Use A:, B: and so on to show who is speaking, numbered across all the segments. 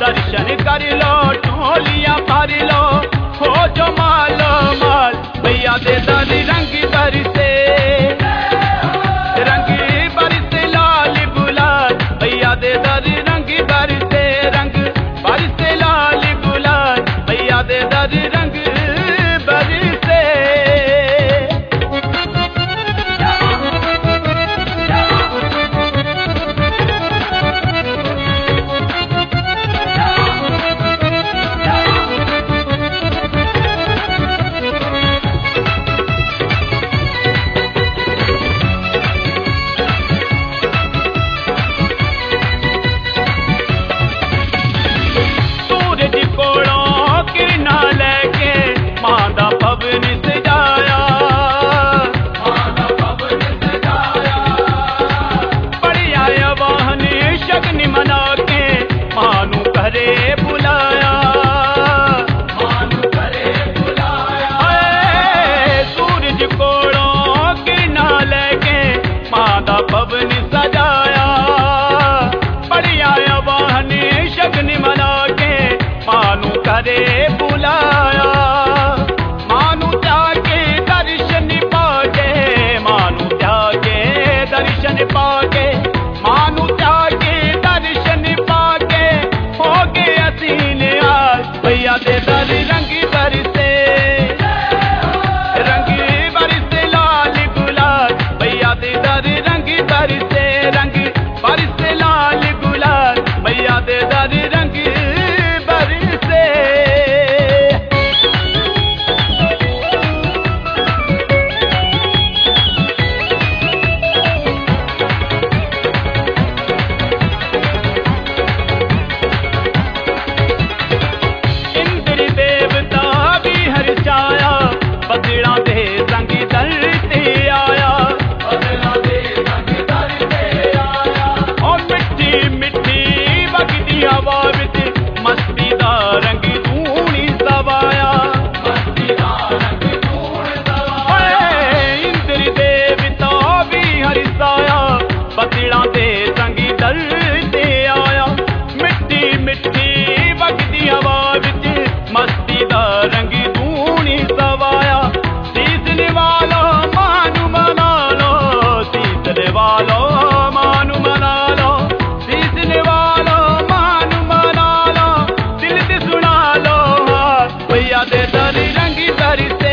A: दर्शन कर लो, टोलियां भर लो, हो जो मालो माल। भैया दे दर रंग बरसे, रंग बरसे लाल गुलाल। भैया दे दर रंग बरसे, रंग बरसे लाल गुलाल। भैया दे दर रंग बरसे। पवन सजाया, बढ़िया वाहन शगन मना के मानू करे बुलाया। मानू जाके दर्शन पाके, मानू जाके दर्शन पाके, मानू जाके दर्शन पाके, हो गए असीन आज। भैया दे दर रंग बरसे, रंग बरसे लाल गुलाल। भैया दे दर रंग बरसे, रंग बरसे लाल गुलाल। भैया दे दर रंग बरसे। इंद्र देवता भी हर्षाया, बदला दे रंग धरते आया। हवा विच मस्ती दा रंग धूनी सवाया, इंद्र देवता भी हरिसाया, बदला दे रंग दलते आया। मिट्टी मिट्टी वगदी हवा विच मस्ती दा रंग धूनी सवाया। शीस निवालो मानू मना लो, शीस निवालो मानू मना लो, शीस निवालो दे दर रंग बरसे,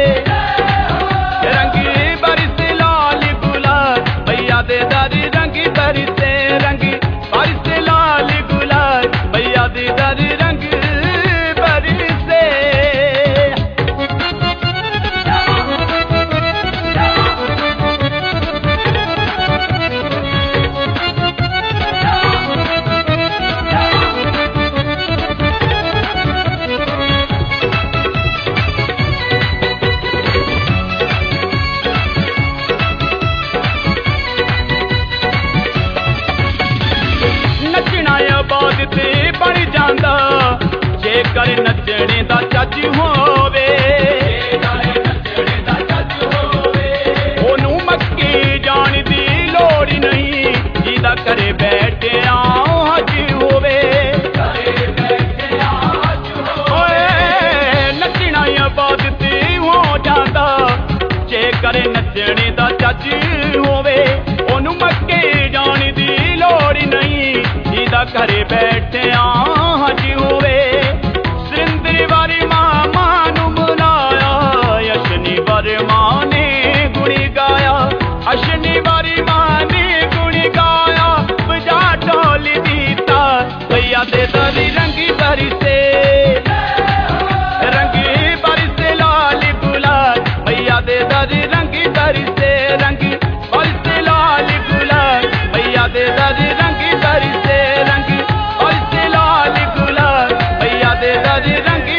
A: रंग बरसे लाल गुलाल। भैया दे दर रंग बरसे, रंग बरसे लाल गुलाल। भैया दे दर रंग बरसे। बन जांदा जेकर नचने दा चज होवे, ओनू मक्की जान दी लोड़ नहीं, जिदा करे बैठिया हज होवे। नचना इबादत हो जांदा जेकर नचने दा चज होवे, ओनू मक्की जान दी लोड़ नहीं, जिदा करे बैठिया हज होवे। सृंदर वर्मा मानू बुलाया, अश्विनी वर्मा ने गुणी गाया, अश्विनी वर्मा ने गुणी गाया। बजा ढोल दीता, भैया दे दर रंग बरसे, रंग बरसे लाल गुलाल। भैया दे दर रंग बरसे, रंग बरसे लाल गुलाल। भैया दे दर रंग बरसे, रंग बरसे लाल गुलाल। भैया दे दर रंग